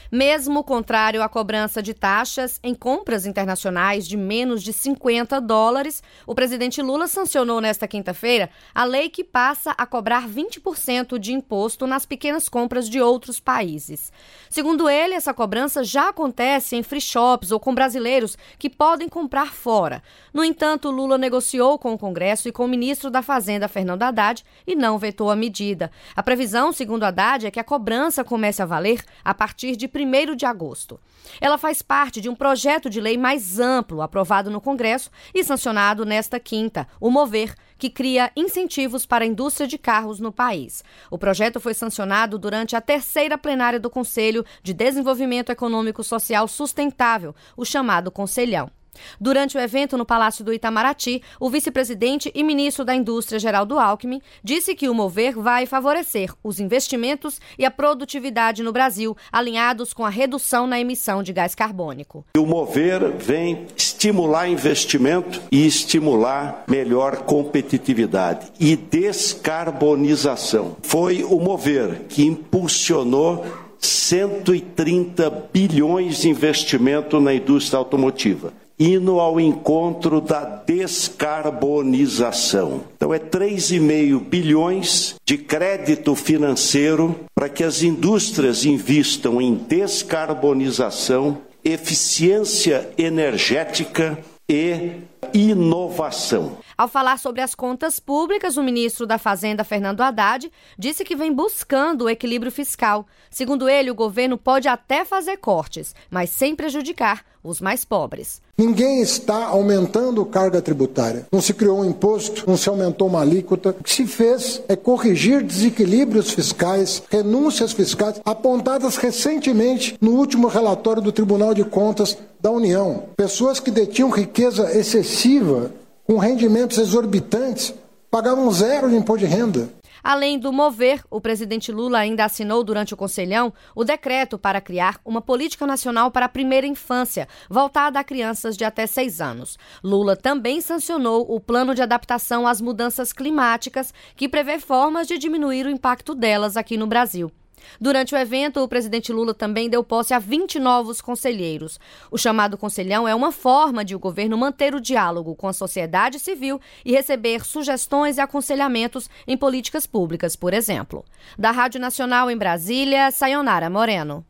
Mesmo contrário à cobrança de taxas em compras internacionais de menos de $50, o presidente Lula sancionou nesta quinta-feira a lei que passa a cobrar 20% de imposto nas pequenas compras de outros países. Segundo ele, essa cobrança já acontece em free shops ou com brasileiros que podem comprar fora. No entanto, Lula negociou com o Congresso e com o ministro da Fazenda, Fernando Haddad, e não vetou a medida. A previsão, segundo Haddad, é que a cobrança comece a valer a partir de 1º de agosto. Ela faz parte de um projeto de lei mais amplo, aprovado no Congresso e sancionado nesta quinta, o Mover, que cria incentivos para a indústria de carros no país. O projeto foi sancionado durante a 3ª plenária do Conselho de Desenvolvimento Econômico Social Sustentável, o chamado Conselhão. Durante o evento no Palácio do Itamaraty, o vice-presidente e ministro da Indústria, Geraldo Alckmin, disse que o Mover vai favorecer os investimentos e a produtividade no Brasil, alinhados com a redução na emissão de gás carbônico. O Mover vem estimular investimento e estimular melhor competitividade e descarbonização. Foi o Mover que impulsionou 130 bilhões de investimento na indústria automotiva, indo ao encontro da descarbonização. Então, é 3,5 bilhões de crédito financeiro para que as indústrias invistam em descarbonização, eficiência energética e inovação. Ao falar sobre as contas públicas, o ministro da Fazenda, Fernando Haddad, disse que vem buscando o equilíbrio fiscal. Segundo ele, o governo pode até fazer cortes, mas sem prejudicar os mais pobres. Ninguém está aumentando carga tributária. Não se criou um imposto, não se aumentou uma alíquota. O que se fez é corrigir desequilíbrios fiscais, renúncias fiscais, apontadas recentemente no último relatório do Tribunal de Contas da União. Pessoas que detinham riqueza excessiva, com rendimentos exorbitantes, pagavam 0 de imposto de renda. Além do Mover, o presidente Lula ainda assinou durante o Conselhão o decreto para criar uma política nacional para a primeira infância, voltada a crianças de até 6 anos. Lula também sancionou o plano de adaptação às mudanças climáticas, que prevê formas de diminuir o impacto delas aqui no Brasil. Durante o evento, o presidente Lula também deu posse a 20 novos conselheiros. O chamado Conselhão é uma forma de o governo manter o diálogo com a sociedade civil e receber sugestões e aconselhamentos em políticas públicas, por exemplo. Da Rádio Nacional em Brasília, Sayonara Moreno.